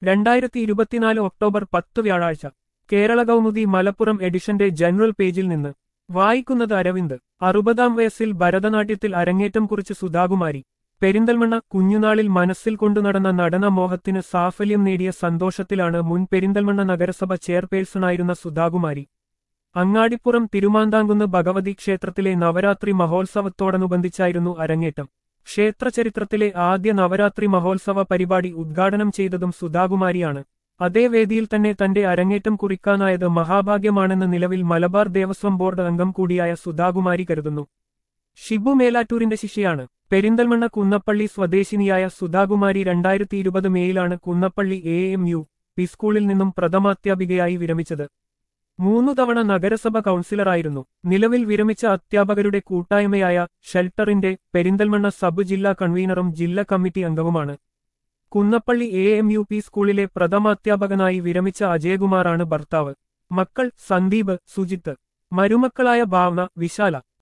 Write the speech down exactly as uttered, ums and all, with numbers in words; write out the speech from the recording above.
രണ്ടായിരത്തി ഇരുപത്തിനാല് ഒക്ടോബർ പത്ത് വ്യാഴാഴ്ച കേരള കൗമുദി മലപ്പുറം എഡിഷന്റെ ജനറൽ പേജിൽ നിന്ന് വായിക്കുന്നത് അരവിന്ദ്. അറുപതാം വയസ്സിൽ ഭരതനാട്യത്തിൽ അരങ്ങേറ്റം കുറിച്ച് സുധാകുമാരി. പെരിന്തൽമണ്ണ. കുഞ്ഞുനാളിൽ മനസ്സിൽ കൊണ്ടുനടന്ന നടന മോഹത്തിന് സാഫല്യം നേടിയ സന്തോഷത്തിലാണ് മുൻ പെരിന്തൽമണ്ണ നഗരസഭ ചെയർപേഴ്സണായിരുന്ന സുധാകുമാരി. അങ്ങാടിപ്പുറം തിരുമാന്താംകുന്ന് ഭഗവതി ക്ഷേത്രത്തിലെ നവരാത്രി മഹോത്സവത്തോടനുബന്ധിച്ചായിരുന്നു അരങ്ങേറ്റം. ക്ഷേത്രചരിത്രത്തിലെ ആദ്യ നവരാത്രി മഹോത്സവ പരിപാടി ഉദ്ഘാടനം ചെയ്തതും സുധാകുമാരിയാണ്. അതേ വേദിയിൽ തന്നെ തന്റെ അരങ്ങേറ്റം കുറിക്കാനായത് മഹാഭാഗ്യമാണെന്ന് നിലവിൽ മലബാർ ദേവസ്വം ബോർഡ് അംഗം കൂടിയായ സുധാകുമാരി കരുതുന്നു. ഷിബു മേലാറ്റൂരിന്റെ ശിഷ്യയാണ്. പെരിന്തൽമണ്ണ കുന്നപ്പള്ളി സ്വദേശിനിയായ സുധാകുമാരി രണ്ടായിരത്തി ഇരുപത് മേയിലാണ് Kunnappally A M U P സ്കൂളിൽ നിന്നും പ്രഥമാധ്യാപികയായി വിരമിച്ചത്. മൂന്നു തവണ നഗരസഭ കൗൺസിലറായിരുന്നു. നിലവിൽ വിരമിച്ച അധ്യാപകരുടെ കൂട്ടായ്മയായ ഷെൽട്ടറിന്റെ പെരിന്തൽമണ്ണ സബ് ജില്ലാ കൺവീനറും ജില്ലാ കമ്മിറ്റി അംഗവുമാണ്. Kunnappally A M U P സ്കൂളിലെ പ്രഥമാധ്യാപകനായി വിരമിച്ച അജയകുമാറാണ് ഭർത്താവ്. മക്കൾ സന്ദീപ്, സുജിത്ത്. മരുമക്കളായ ഭാവന, വിശാല.